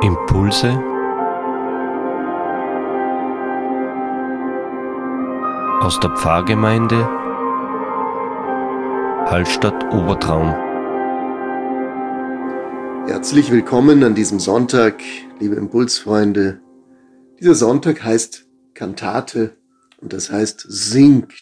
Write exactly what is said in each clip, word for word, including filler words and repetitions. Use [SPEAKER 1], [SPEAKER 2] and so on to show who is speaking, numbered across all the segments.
[SPEAKER 1] Impulse aus der Pfarrgemeinde Hallstatt Obertraum.
[SPEAKER 2] Herzlich willkommen an diesem Sonntag, liebe Impulsfreunde. Dieser Sonntag heißt Kantate und das heißt singt.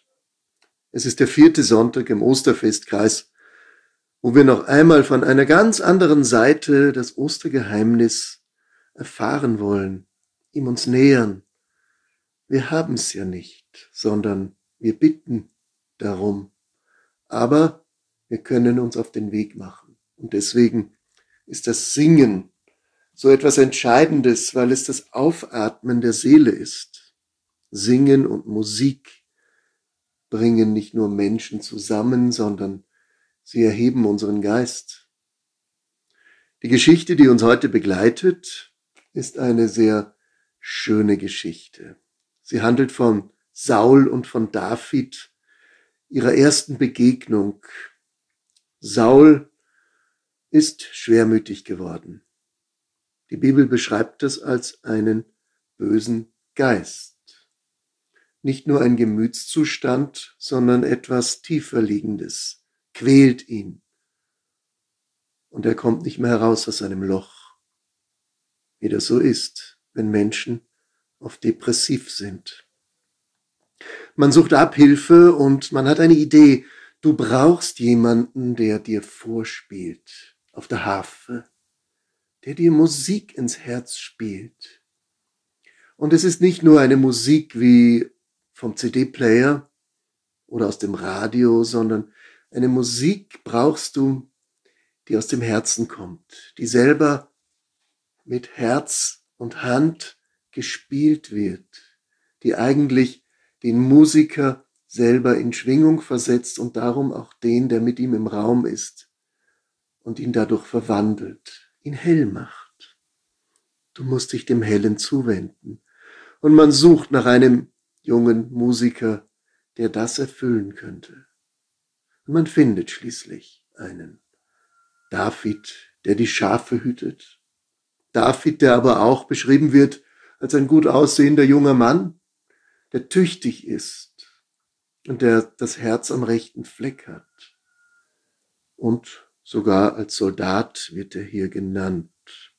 [SPEAKER 2] Es ist der vierte Sonntag im Osterfestkreis, wo wir noch einmal von einer ganz anderen Seite das Ostergeheimnis erfahren wollen, ihm uns nähern. Wir haben es ja nicht, sondern wir bitten darum. Aber wir können uns auf den Weg machen. Und deswegen ist das Singen so etwas Entscheidendes, weil es das Aufatmen der Seele ist. Singen und Musik bringen nicht nur Menschen zusammen, sondern sie erheben unseren Geist. Die Geschichte, die uns heute begleitet, ist eine sehr schöne Geschichte. Sie handelt von Saul und von David, ihrer ersten Begegnung. Saul ist schwermütig geworden. Die Bibel beschreibt es als einen bösen Geist. Nicht nur ein Gemütszustand, sondern etwas Tieferliegendes quält ihn. Und er kommt nicht mehr heraus aus seinem Loch. Wie das so ist, wenn Menschen oft depressiv sind. Man sucht Abhilfe und man hat eine Idee. Du brauchst jemanden, der dir vorspielt auf der Harfe, der dir Musik ins Herz spielt. Und es ist nicht nur eine Musik wie vom C D-Player oder aus dem Radio, sondern eine Musik brauchst du, die aus dem Herzen kommt, die selber mit Herz und Hand gespielt wird, die eigentlich den Musiker selber in Schwingung versetzt und darum auch den, der mit ihm im Raum ist und ihn dadurch verwandelt, ihn hell macht. Du musst dich dem Hellen zuwenden. Und man sucht nach einem jungen Musiker, der das erfüllen könnte. Und man findet schließlich einen. David, der die Schafe hütet. David, der aber auch beschrieben wird als ein gut aussehender junger Mann, der tüchtig ist und der das Herz am rechten Fleck hat. Und sogar als Soldat wird er hier genannt.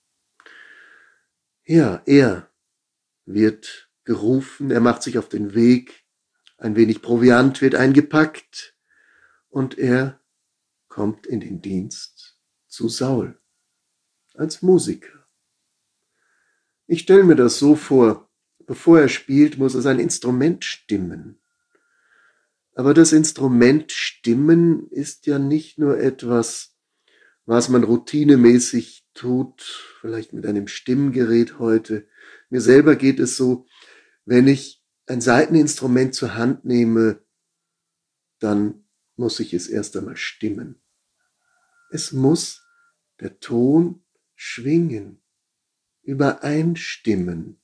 [SPEAKER 2] Ja, er wird gerufen, er macht sich auf den Weg, ein wenig Proviant wird eingepackt und er kommt in den Dienst zu Saul als Musiker. Ich stelle mir das so vor, bevor er spielt, muss er sein Instrument stimmen. Aber das Instrument stimmen ist ja nicht nur etwas, was man routinemäßig tut, vielleicht mit einem Stimmgerät heute. Mir selber geht es so, wenn ich ein Saiteninstrument zur Hand nehme, dann muss ich es erst einmal stimmen. Es muss der Ton schwingen, übereinstimmen.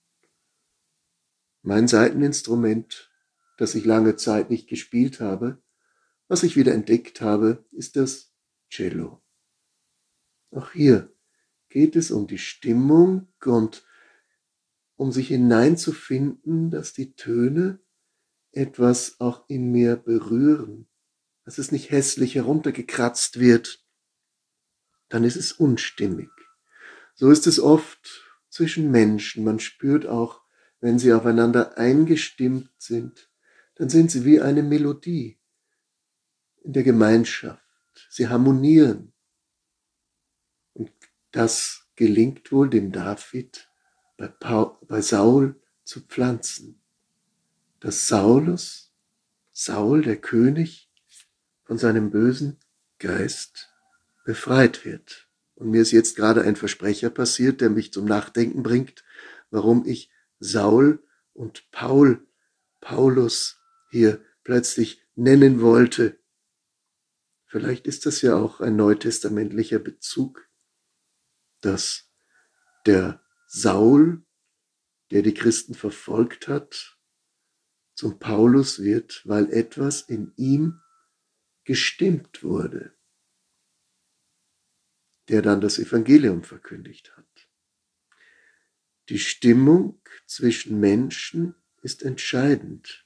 [SPEAKER 2] Mein Saiteninstrument, das ich lange Zeit nicht gespielt habe, was ich wieder entdeckt habe, ist das Cello. Auch hier geht es um die Stimmung und um sich hineinzufinden, dass die Töne etwas auch in mir berühren, dass es nicht hässlich heruntergekratzt wird, dann ist es unstimmig. So ist es oft zwischen Menschen. Man spürt auch, wenn sie aufeinander eingestimmt sind, dann sind sie wie eine Melodie in der Gemeinschaft. Sie harmonieren. Und das gelingt wohl dem David bei, Paul, bei Saul zu pflanzen. Dass Saulus, Saul, der König, von seinem bösen Geist befreit wird. Und mir ist jetzt gerade ein Versprecher passiert, der mich zum Nachdenken bringt, warum ich Saul und Paul, Paulus hier plötzlich nennen wollte. Vielleicht ist das ja auch ein neutestamentlicher Bezug, dass der Saul, der die Christen verfolgt hat, zum Paulus wird, weil etwas in ihm gestimmt wurde. der dann das Evangelium verkündigt hat. Die Stimmung zwischen Menschen ist entscheidend.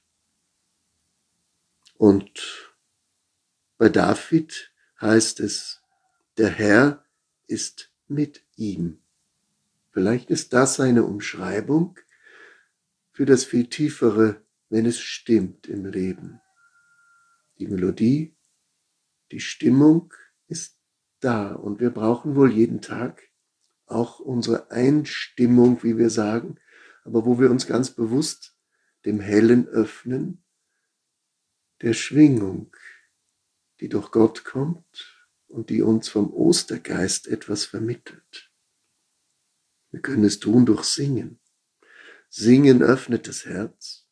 [SPEAKER 2] Und bei David heißt es, der Herr ist mit ihm. Vielleicht ist das eine Umschreibung für das viel Tiefere, wenn es stimmt im Leben. Die Melodie, die Stimmung ist da und wir brauchen wohl jeden Tag auch unsere Einstimmung, wie wir sagen, aber wo wir uns ganz bewusst dem Hellen öffnen, der Schwingung, die durch Gott kommt und die uns vom Ostergeist etwas vermittelt. Wir können es tun durch Singen. Singen öffnet das Herz.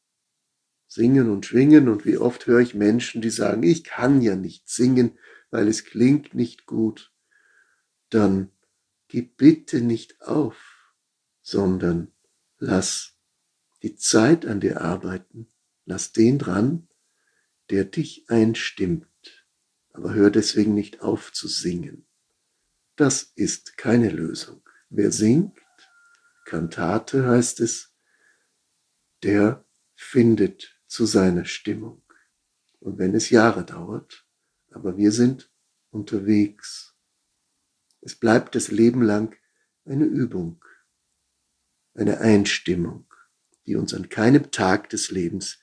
[SPEAKER 2] Singen und schwingen, und wie oft höre ich Menschen, die sagen, ich kann ja nicht singen, weil es klingt nicht gut. Dann gib bitte nicht auf, sondern lass die Zeit an dir arbeiten. Lass den dran, der dich einstimmt. Aber hör deswegen nicht auf zu singen. Das ist keine Lösung. Wer singt, Kantate heißt es, der findet zu seiner Stimmung. Und wenn es Jahre dauert, aber wir sind unterwegs. Es bleibt das Leben lang eine Übung, eine Einstimmung, die uns an keinem Tag des Lebens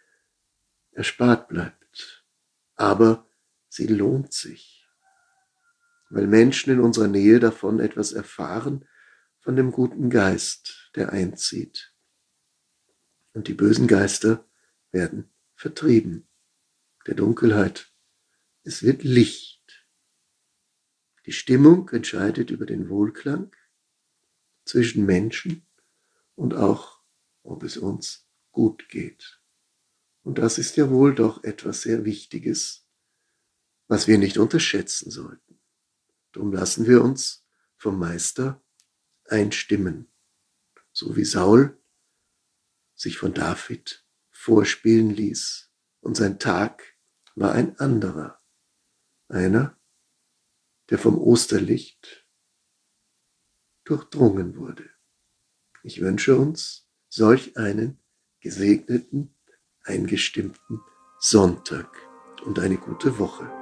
[SPEAKER 2] erspart bleibt. Aber sie lohnt sich, weil Menschen in unserer Nähe davon etwas erfahren, von dem guten Geist, der einzieht. Und die bösen Geister werden vertrieben. Der Dunkelheit, es wird Licht. Die Stimmung entscheidet über den Wohlklang zwischen Menschen und auch, ob es uns gut geht. Und das ist ja wohl doch etwas sehr Wichtiges, was wir nicht unterschätzen sollten. Darum lassen wir uns vom Meister einstimmen, so wie Saul sich von David vorspielen ließ. Und sein Tag war ein anderer, einer, der vom Osterlicht durchdrungen wurde. Ich wünsche uns solch einen gesegneten, eingestimmten Sonntag und eine gute Woche.